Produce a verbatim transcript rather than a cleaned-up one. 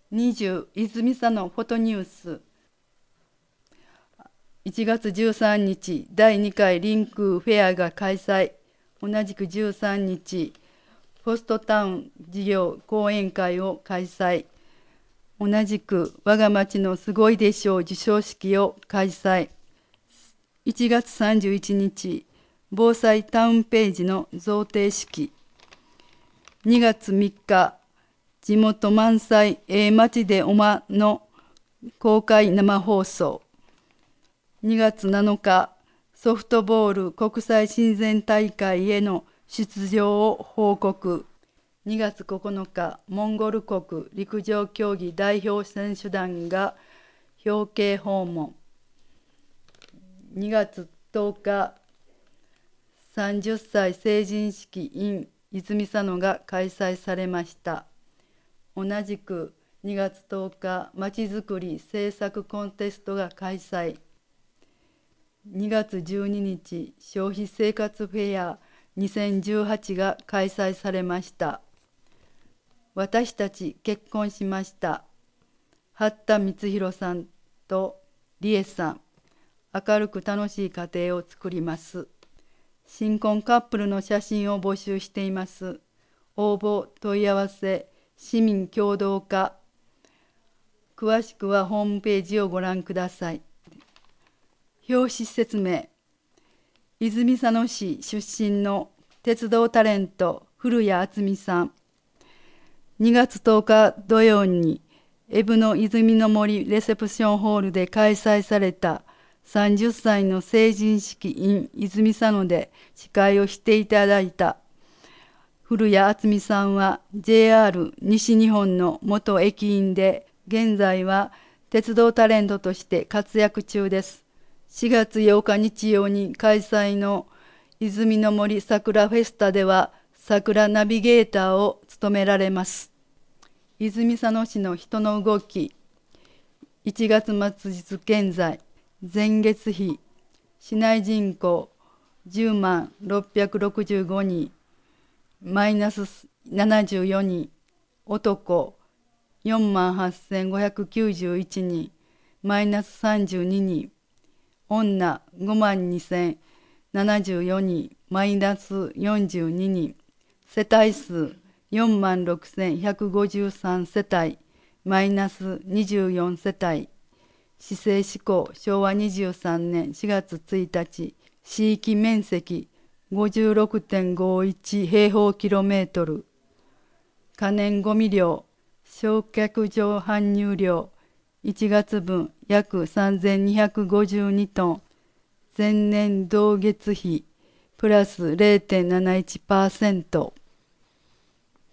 にじゅう泉佐野フォトニュース。いちがつじゅうさんにちだいにかいリンクフェアが開催。同じくじゅうさんにちポストタウン事業講演会を開催。同じく我が町のすごいでしょう授賞式を開催。いちがつさんじゅういちにち防災タウンページの贈呈式。にがつみっか地元満載ええ町でおまの公開生放送。にがつなのかソフトボール国際親善大会への出場を報告。にがつここのかモンゴル国陸上競技代表選手団が表敬訪問。にがつとおかさんじゅっさい成人式 in 泉佐野が開催されました。同じくにがつとおかまちづくり政策コンテストが開催。にがつじゅうににち消費生活フェアにせんじゅうはちが開催されました。私たち結婚しました。八田光弘さんと理恵さん。明るく楽しい家庭を作ります。新婚カップルの写真を募集しています。応募問い合わせ市民協働課。詳しくはホームページをご覧ください。表紙説明。泉佐野市出身の鉄道タレント古谷敦美さん。にがつとおか土曜に江部の泉の森レセプションホールで開催されたさんじゅっさいの成人式 in 泉佐野で司会をしていただいた古谷敦美さんは ジェイアール 西日本の元駅員で現在は鉄道タレントとして活躍中です。しがつようか日曜に開催の泉の森桜フェスタでは桜ナビゲーターを務められます。泉佐野市の人の動き。いちがつ末日現在、前月比、市内人口じゅうまんろっぴゃくろくじゅうごにん、マイナスななじゅうよにん、男よんまんはっせんごひゃくきゅうじゅういちにん、マイナスさんじゅうににん、女ごまんにせんななじゅうよにん、マイナスよんじゅうににん、世帯数よんまんろくせんひゃくごじゅうさん世帯、マイナスにじゅうよん世帯、市政施行しょうわにじゅうさんねんしがつついたち、市域面積 ごじゅうろくてんごいち 平方キロメートル、可燃ごみ量、焼却場搬入量、いちがつぶん約さんぜんにひゃくごじゅうにトン、前年同月比プラス れいてんなないちパーセント。